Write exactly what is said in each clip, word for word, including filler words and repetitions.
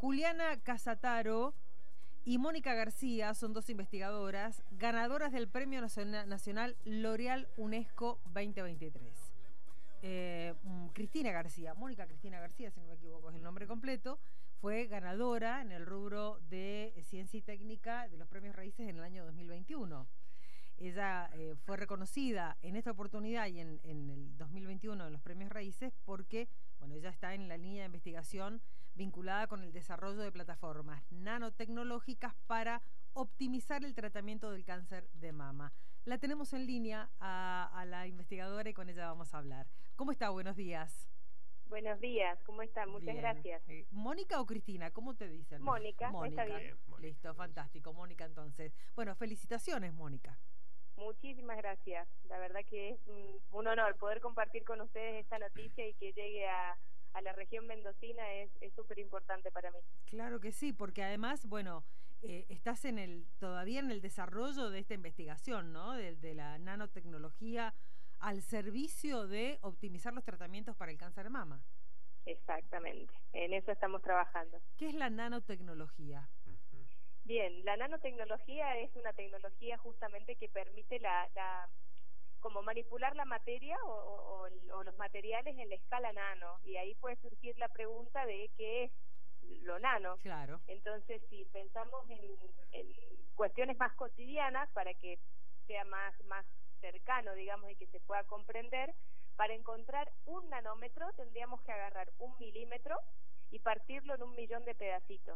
Juliana Casataro y Mónica García son dos investigadoras ganadoras del Premio Nacional L'Oreal UNESCO veinte veintitrés. Eh, Cristina García, Mónica Cristina García, si no me equivoco es el nombre completo, fue ganadora en el rubro de Ciencia y Técnica de los Premios Raíces en el año dos mil veintiuno. Ella eh, fue reconocida en esta oportunidad y en, en el dos mil veintiuno en los Premios Raíces porque, bueno, ella está en la línea de investigación vinculada con el desarrollo de plataformas nanotecnológicas para optimizar el tratamiento del cáncer de mama. La tenemos en línea a, a la investigadora y con ella vamos a hablar. ¿Cómo está? Buenos días. Buenos días, ¿cómo están? Muchas Bien. gracias. Eh, ¿Mónica o Cristina? ¿Cómo te dicen? Mónica, Mónica. está bien. Bien, listo, fantástico. Mónica, entonces. Bueno, felicitaciones, Mónica. Muchísimas gracias. La verdad que es un, un honor poder compartir con ustedes esta noticia y que llegue a, a la región mendocina es súper importante para mí. Claro que sí, porque además, bueno, eh, estás en el todavía en el desarrollo de esta investigación, ¿no? De, de la nanotecnología al servicio de optimizar los tratamientos para el cáncer de mama. Exactamente, en eso estamos trabajando. ¿Qué es la nanotecnología? Bien, la nanotecnología es una tecnología justamente que permite la, la como manipular la materia o, o, o los materiales en la escala nano, y ahí puede surgir la pregunta de qué es lo nano. Claro. Entonces, si pensamos en, en cuestiones más cotidianas, para que sea más, más cercano, digamos, y que se pueda comprender, para encontrar un nanómetro tendríamos que agarrar un milímetro y partirlo en un millón de pedacitos.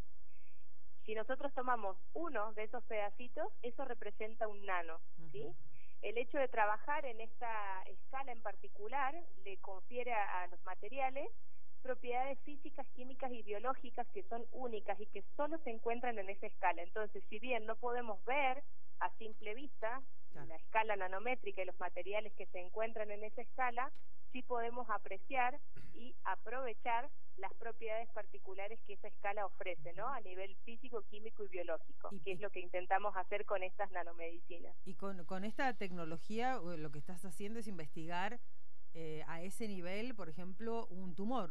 Si nosotros tomamos uno de esos pedacitos, eso representa un nano, ¿sí? Uh-huh. El hecho de trabajar en esta escala en particular le confiere a, a los materiales propiedades físicas, químicas y biológicas que son únicas y que solo se encuentran en esa escala. Entonces, si bien no podemos ver a simple vista claro. la escala nanométrica y los materiales que se encuentran en esa escala, sí podemos apreciar y aprovechar las propiedades particulares que esa escala ofrece, ¿no? A nivel físico, químico y biológico, y, que es lo que intentamos hacer con estas nanomedicinas. Y con, con esta tecnología lo que estás haciendo es investigar eh, a ese nivel, por ejemplo, un tumor.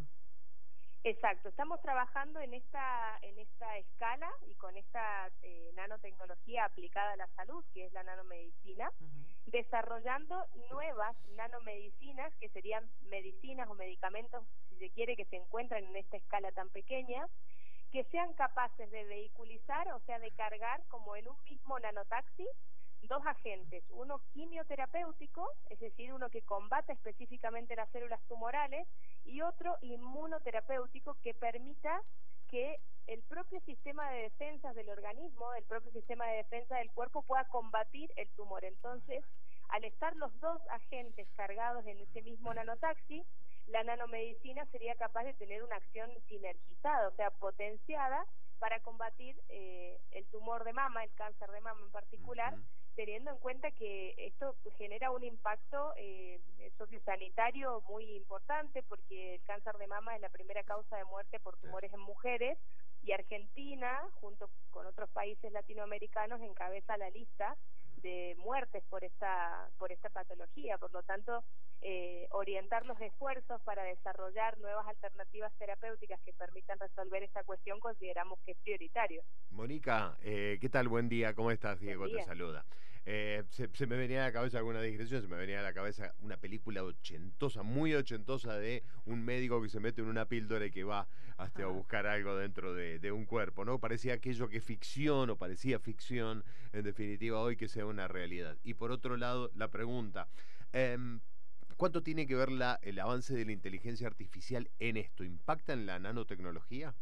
Exacto, estamos trabajando en esta en esta escala y con esta eh, nanotecnología aplicada a la salud, que es la nanomedicina, uh-huh. desarrollando nuevas nanomedicinas, que serían medicinas o medicamentos, si se quiere, que se encuentran en esta escala tan pequeña, que sean capaces de vehiculizar, o sea, de cargar como en un mismo nanotaxi, dos agentes, uno quimioterapéutico, es decir, uno que combate específicamente las células tumorales, y otro inmunoterapéutico que permita que el propio sistema de defensas del organismo, el propio sistema de defensa del cuerpo pueda combatir el tumor. Entonces, al estar los dos agentes cargados en ese mismo nanotaxi, la nanomedicina sería capaz de tener una acción sinergizada, o sea, potenciada para combatir eh, el tumor de mama, el cáncer de mama en particular, uh-huh. teniendo en cuenta que esto genera un impacto eh, sociosanitario muy importante, porque el cáncer de mama es la primera causa de muerte por tumores en mujeres, y Argentina, junto con otros países latinoamericanos, encabeza la lista de muertes por esta por esta patología. Por lo tanto, eh, orientar los esfuerzos para desarrollar nuevas alternativas terapéuticas que permitan resolver esta cuestión consideramos que es prioritario. Mónica, eh, ¿qué tal? Buen día, ¿cómo estás? Diego te saluda. Eh, se, se me venía a la cabeza alguna digresión, se me venía a la cabeza una película ochentosa, muy ochentosa, de un médico que se mete en una píldora y que va hasta a buscar algo dentro de, de un cuerpo, ¿no? Parecía aquello que ficción, o parecía ficción, en definitiva, hoy que sea una realidad. Y por otro lado, la pregunta, eh, ¿cuánto tiene que ver la, el avance de la inteligencia artificial en esto? ¿Impacta en la nanotecnología?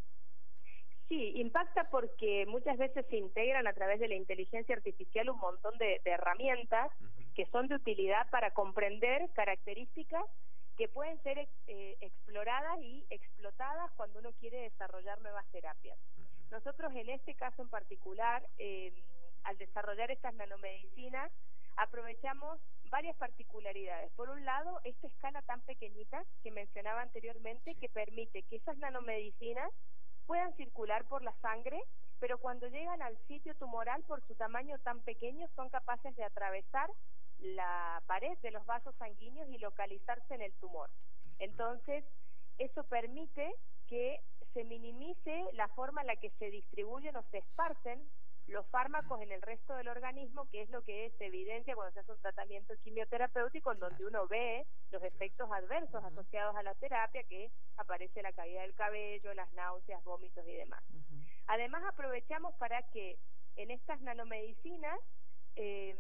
Sí, impacta porque muchas veces se integran a través de la inteligencia artificial un montón de, de herramientas uh-huh. que son de utilidad para comprender características que pueden ser eh, exploradas y explotadas cuando uno quiere desarrollar nuevas terapias. Uh-huh. Nosotros en este caso en particular, eh, al desarrollar estas nanomedicinas, aprovechamos varias particularidades. Por un lado, esta escala tan pequeñita que mencionaba anteriormente, que permite que esas nanomedicinas puedan circular por la sangre, pero cuando llegan al sitio tumoral, por su tamaño tan pequeño, son capaces de atravesar la pared de los vasos sanguíneos y localizarse en el tumor. Entonces, eso permite que se minimice la forma en la que se distribuyen o se esparcen los fármacos en el resto del organismo, que es lo que se evidencia cuando se hace un tratamiento quimioterapéutico, en donde uno ve los efectos adversos uh-huh. asociados a la terapia, que aparece la caída del cabello, las náuseas, vómitos y demás. Uh-huh. Además, aprovechamos para que en estas nanomedicinas eh,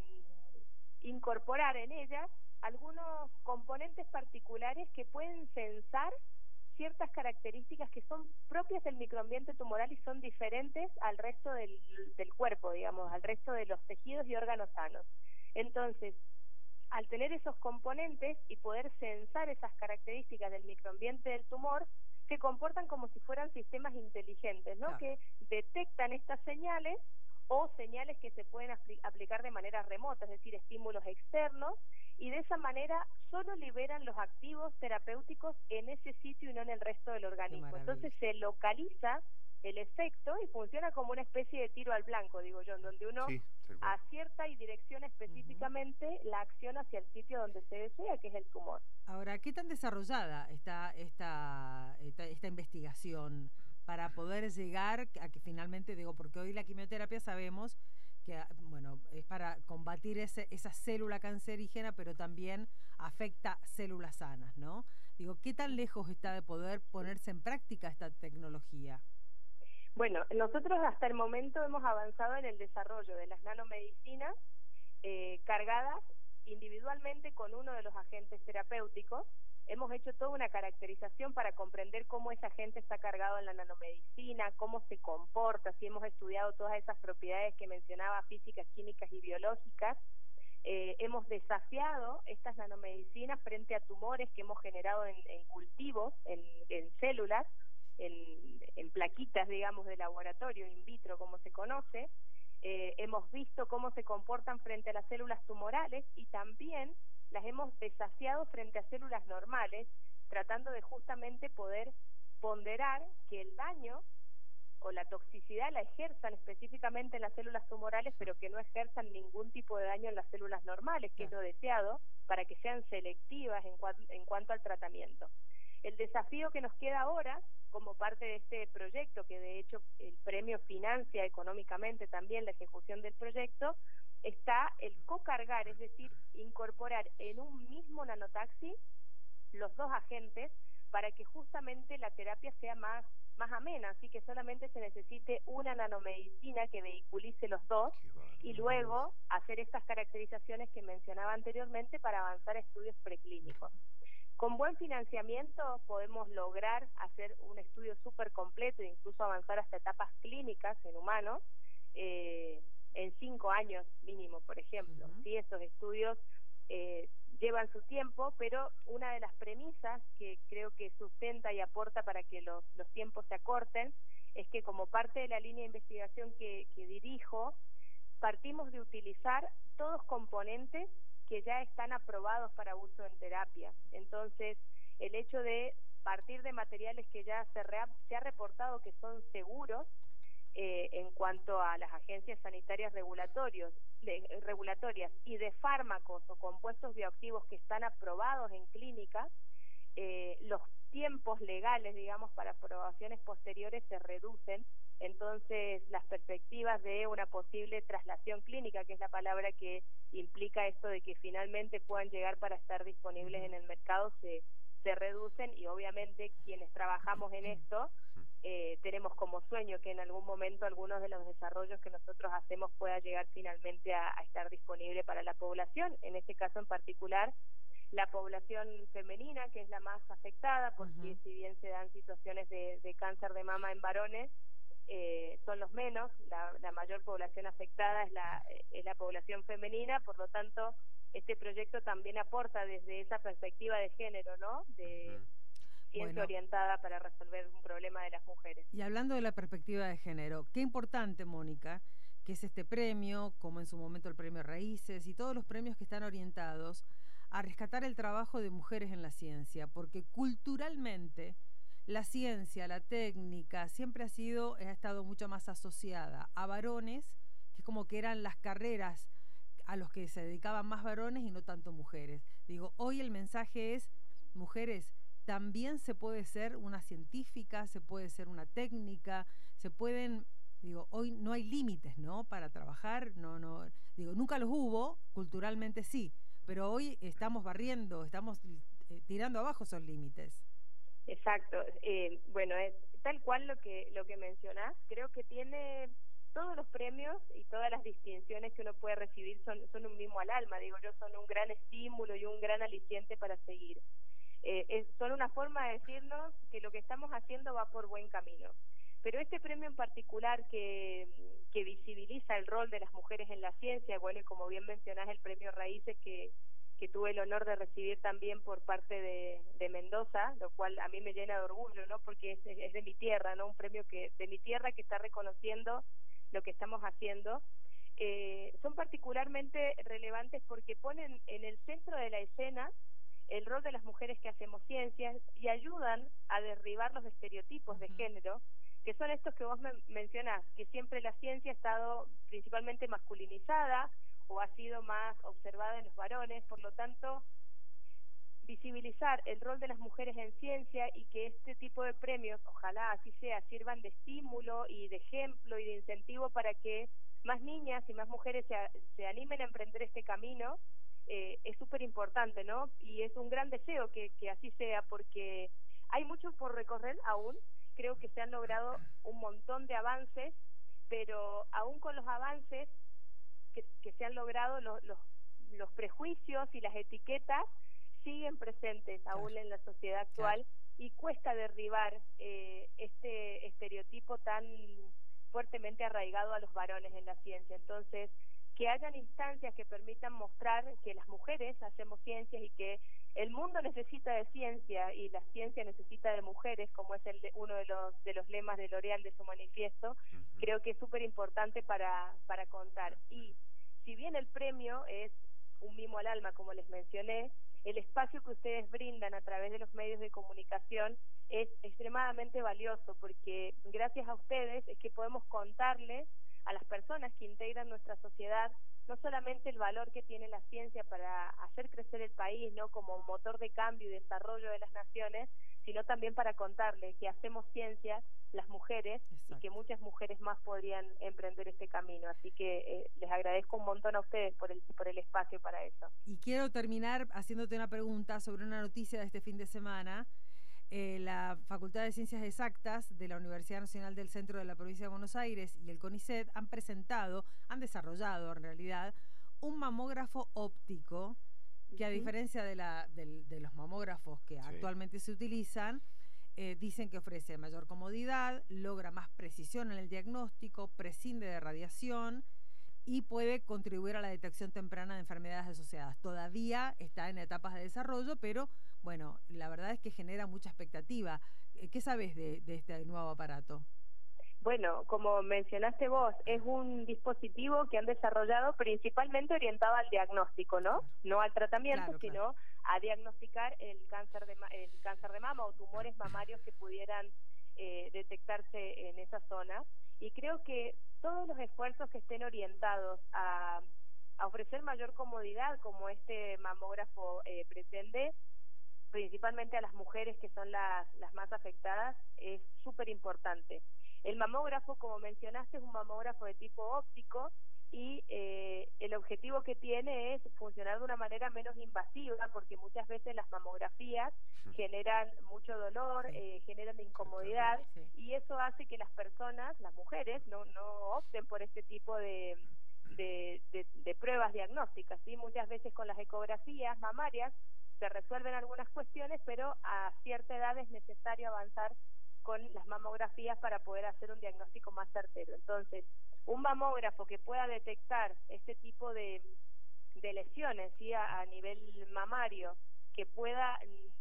incorporar en ellas algunos componentes particulares que pueden censar ciertas características que son propias del microambiente tumoral y son diferentes al resto del, del cuerpo, digamos, al resto de los tejidos y órganos sanos. Entonces, al tener esos componentes y poder censar esas características del microambiente del tumor, se comportan como si fueran sistemas inteligentes, ¿no? Claro. Que detectan estas señales o señales que se pueden apl- aplicar de manera remota, es decir, estímulos externos, y de esa manera solo liberan los activos terapéuticos en ese sitio y no en el resto del organismo. Entonces se localiza el efecto y funciona como una especie de tiro al blanco, digo yo, en donde uno sí, acierta y direcciona específicamente uh-huh. la acción hacia el sitio donde se desea, que es el tumor. Ahora, ¿qué tan desarrollada está esta, esta, esta investigación para poder llegar a que finalmente, digo, porque hoy la quimioterapia sabemos que, bueno, es para combatir ese, esa célula cancerígena, pero también afecta células sanas, ¿no? Digo, ¿qué tan lejos está de poder ponerse en práctica esta tecnología? Bueno, nosotros hasta el momento hemos avanzado en el desarrollo de las nanomedicinas eh, cargadas individualmente con uno de los agentes terapéuticos. Hemos hecho toda una caracterización para comprender cómo ese agente está cargado en la nanomedicina, cómo se comporta, si hemos estudiado todas esas propiedades que mencionaba, físicas, químicas y biológicas. Eh, hemos desafiado estas nanomedicinas frente a tumores que hemos generado en, en cultivos, en, en células, en, en plaquitas, digamos, de laboratorio, in vitro, como se conoce. Eh, hemos visto cómo se comportan frente a las células tumorales y también las hemos desafiado frente a células normales, tratando de justamente poder ponderar que el daño o la toxicidad la ejerzan específicamente en las células tumorales, pero que no ejerzan ningún tipo de daño en las células normales, que es lo deseado, para que sean selectivas en, cua- en cuanto al tratamiento. El desafío que nos queda ahora, como parte de este proyecto, que de hecho el premio financia económicamente también la ejecución del proyecto, está el cocargar, es decir, incorporar en un mismo nanotaxi los dos agentes para que justamente la terapia sea más, más amena, así que solamente se necesite una nanomedicina que vehiculice los dos y luego hacer estas caracterizaciones que mencionaba anteriormente para avanzar a estudios preclínicos. Con buen financiamiento podemos lograr hacer un estudio súper completo e incluso avanzar hasta etapas clínicas en humanos, eh, en cinco años mínimo, por ejemplo. Uh-huh. ¿Sí? Estos estudios eh, llevan su tiempo, pero una de las premisas que creo que sustenta y aporta para que los, los tiempos se acorten es que como parte de la línea de investigación que, que dirijo, partimos de utilizar todos componentes que ya están aprobados para uso en terapia. Entonces, el hecho de partir de materiales que ya se, re, se ha reportado que son seguros eh, en cuanto a las agencias sanitarias regulatorios, de, regulatorias y de fármacos o compuestos bioactivos que están aprobados en clínica, eh, los tiempos legales, digamos, para aprobaciones posteriores se reducen. Entonces, las perspectivas de una posible traslación clínica, que es la palabra que implica esto de que finalmente puedan llegar para estar disponibles en el mercado, se, se reducen y obviamente quienes trabajamos en esto eh, tenemos como sueño que en algún momento algunos de los desarrollos que nosotros hacemos pueda llegar finalmente a, a estar disponible para la población, en este caso en particular la población femenina, que es la más afectada, porque uh-huh. si bien se dan situaciones de, de cáncer de mama en varones, Eh, son los menos, la, la mayor población afectada es la, es la población femenina, por lo tanto este proyecto también aporta desde esa perspectiva de género, ¿no? De uh-huh. ciencia bueno. orientada para resolver un problema de las mujeres. Y hablando de la perspectiva de género, qué importante, Mónica, que es este premio, como en su momento el premio Raíces y todos los premios que están orientados a rescatar el trabajo de mujeres en la ciencia, porque culturalmente la ciencia, la técnica, siempre ha sido, ha estado mucho más asociada a varones, que es como que eran las carreras a los que se dedicaban más varones y no tanto mujeres. Digo, hoy el mensaje es, mujeres, también se puede ser una científica, se puede ser una técnica, se pueden, digo, hoy no hay límites, ¿no? Para trabajar, no, no, digo, nunca los hubo, culturalmente sí, pero hoy estamos barriendo, estamos eh, tirando abajo esos límites. Exacto, eh, bueno, es tal cual lo que lo que mencionás, creo que tiene todos los premios y todas las distinciones que uno puede recibir son, son un mimo al alma, digo yo, son un gran estímulo y un gran aliciente para seguir. Eh, es, son una forma de decirnos que lo que estamos haciendo va por buen camino. Pero este premio en particular que, que visibiliza el rol de las mujeres en la ciencia, bueno, y como bien mencionás, el premio Raíces que, que tuve el honor de recibir también por parte de, de Mendoza, lo cual a mí me llena de orgullo, ¿no? Porque es, es de mi tierra, ¿no? Un premio que de mi tierra que está reconociendo lo que estamos haciendo. Eh, son particularmente relevantes porque ponen en el centro de la escena el rol de las mujeres que hacemos ciencias y ayudan a derribar los estereotipos de género, que son estos que vos me mencionás, que siempre la ciencia ha estado principalmente masculinizada o ha sido más observada en los varones, por lo tanto, visibilizar el rol de las mujeres en ciencia y que este tipo de premios, ojalá así sea, sirvan de estímulo y de ejemplo y de incentivo para que más niñas y más mujeres se, se animen a emprender este camino, eh, es súper importante, ¿no? Y es un gran deseo que, que así sea, porque hay mucho por recorrer aún, creo que se han logrado un montón de avances, pero aún con los avances que, que se han logrado, los, los, los prejuicios y las etiquetas siguen presentes aún claro. en la sociedad actual claro. y cuesta derribar eh, este estereotipo tan fuertemente arraigado a los varones en la ciencia. Entonces, que hayan instancias que permitan mostrar que las mujeres hacemos ciencias y que el mundo necesita de ciencia y la ciencia necesita de mujeres, como es el de, uno de los de los lemas de L'Oréal de su manifiesto, uh-huh. creo que es súper importante para, para contar. Y si bien el premio es un mimo al alma, como les mencioné, el espacio que ustedes brindan a través de los medios de comunicación es extremadamente valioso, porque gracias a ustedes es que podemos contarles a las personas que integran nuestra sociedad no solamente el valor que tiene la ciencia para hacer crecer el país, ¿no? como motor de cambio y desarrollo de las naciones, sino también para contarles que hacemos ciencia las mujeres Exacto. y que muchas mujeres más podrían emprender este camino. Así que eh, les agradezco un montón a ustedes por el, por el espacio para eso. Y quiero terminar haciéndote una pregunta sobre una noticia de este fin de semana. Eh, la Facultad de Ciencias Exactas de la Universidad Nacional del Centro de la Provincia de Buenos Aires y el CONICET han presentado, han desarrollado en realidad, un mamógrafo óptico que a diferencia de, la, de, de los mamógrafos que sí. actualmente se utilizan, eh, dicen que ofrece mayor comodidad, logra más precisión en el diagnóstico, prescinde de radiación y puede contribuir a la detección temprana de enfermedades asociadas. Todavía está en etapas de desarrollo, pero bueno, la verdad es que genera mucha expectativa. ¿Qué sabes de, de este nuevo aparato? Bueno, como mencionaste vos, es un dispositivo que han desarrollado principalmente orientado al diagnóstico, ¿no? Claro. No al tratamiento, claro, sino claro. a diagnosticar el cáncer de el cáncer de mama o tumores mamarios que pudieran eh, detectarse en esa zona. Y creo que todos los esfuerzos que estén orientados a, a ofrecer mayor comodidad, como este mamógrafo eh, pretende, principalmente a las mujeres que son las, las más afectadas, es súper importante. El mamógrafo, como mencionaste, es un mamógrafo de tipo óptico y eh, el objetivo que tiene es funcionar de una manera menos invasiva, porque muchas veces las mamografías generan mucho dolor, sí. eh, generan incomodidad, sí. y eso hace que las personas, las mujeres, no, no opten por este tipo de, de, de, de pruebas diagnósticas, ¿sí? Muchas veces con las ecografías mamarias se resuelven algunas cuestiones, pero a cierta edad es necesario avanzar con las mamografías para poder hacer un diagnóstico más certero. Entonces, un mamógrafo que pueda detectar este tipo de, de lesiones, ¿sí? a, a nivel mamario, que pueda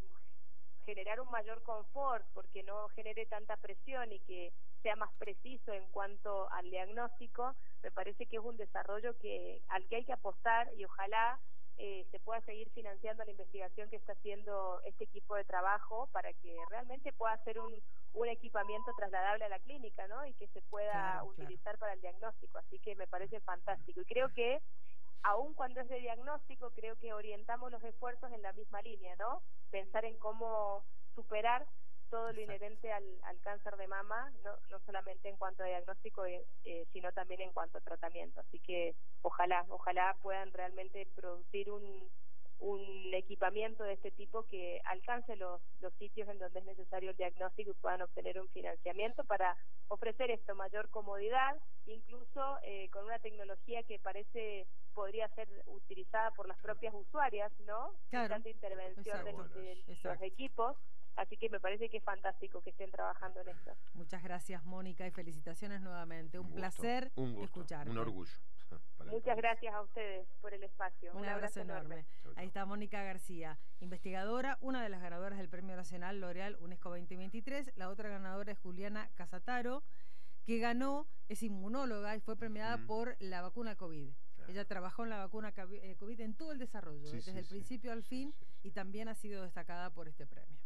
mm, generar un mayor confort porque no genere tanta presión y que sea más preciso en cuanto al diagnóstico, me parece que es un desarrollo que al que hay que apostar y ojalá Eh, se pueda seguir financiando la investigación que está haciendo este equipo de trabajo para que realmente pueda ser un, un equipamiento trasladable a la clínica, ¿no? Y que se pueda claro, utilizar claro. para el diagnóstico. Así que me parece fantástico. Y creo que, aun cuando es de diagnóstico, creo que orientamos los esfuerzos en la misma línea, ¿no? Pensar en cómo superar todo lo Exacto. inherente al, al cáncer de mama, no, no solamente en cuanto a diagnóstico, eh, eh, sino también en cuanto a tratamiento. Así que ojalá, ojalá puedan realmente producir un, un equipamiento de este tipo que alcance los, los sitios en donde es necesario el diagnóstico y puedan obtener un financiamiento para ofrecer esto, mayor comodidad, incluso eh, con una tecnología que parece podría ser utilizada por las propias usuarias, ¿no? Claro. Sin tanta intervención de, Exacto. de los Exacto. equipos. Así que me parece que es fantástico que estén trabajando en esto. Muchas gracias, Mónica, y felicitaciones nuevamente. Un, Un gusto, placer un gusto, escucharte. un orgullo. para el Muchas país. gracias a ustedes por el espacio. Un, Un abrazo, abrazo enorme. enorme. Chau, chau. Ahí está Mónica García, investigadora, una de las ganadoras del Premio Nacional L'Oreal UNESCO veinte veintitrés. La otra ganadora es Juliana Casataro, que ganó, es inmunóloga y fue premiada Mm. por la vacuna COVID. Claro. Ella trabajó en la vacuna COVID en todo el desarrollo, Sí, desde sí, el sí. principio al Sí, fin, sí, sí. y también ha sido destacada por este premio.